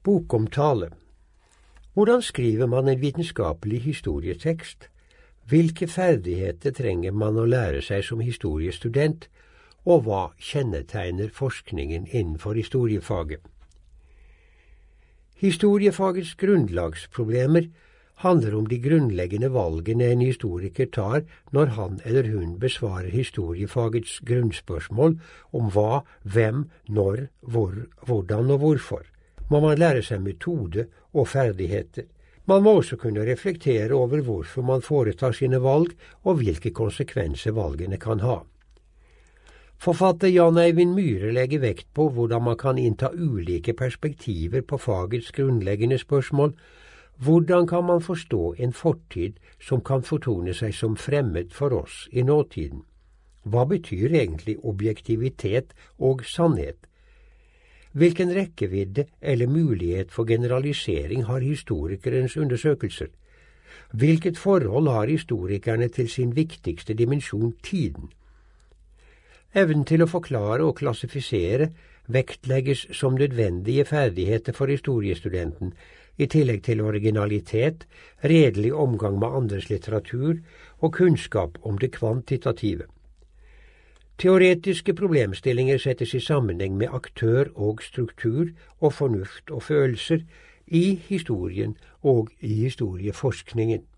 Bokomtale. Hvordan skriver man en vitenskapelig historietekst? Hvilke ferdigheter trenger man å lære seg som historiestudent, og hva kjennetegner forskningen innenfor historiefaget? Historiefagets grunnlagsproblemer handler om de grunnleggende valgene en historiker tar når han eller hun besvarer historiefagets grunnspørsmål om hva, hvem, når, hvor, hvordan og hvorfor. Må man lære seg metode og ferdigheter. Man må også kunne reflektere over hvorfor man foretar sine valg, og hvilke konsekvenser valgene kan ha. Forfatter Jan Eivind Myhre legger vekt på hvordan man kan innta ulike perspektiver på fagets grunnleggende spørsmål. Hvordan kan man forstå en fortid som kan fortone seg som fremmed for oss i nåtiden? Hva betyr egentlig objektivitet og sannhet? Hvilken rekkevidde eller mulighet for generalisering har historikerens undersøkelser? Hvilket forhold har historikerne til sin viktigste dimensjon, tiden? Evnen til å forklare og klassifisere vektlegges som nødvendige ferdigheter for historiestudenten, i tillegg til originalitet, redelig omgang med andres litteratur og kunnskap om det kvantitative. Teoretiske problemstillinger settes i sammenheng med aktør og struktur og fornuft og følelser i historien og i historieforskningen.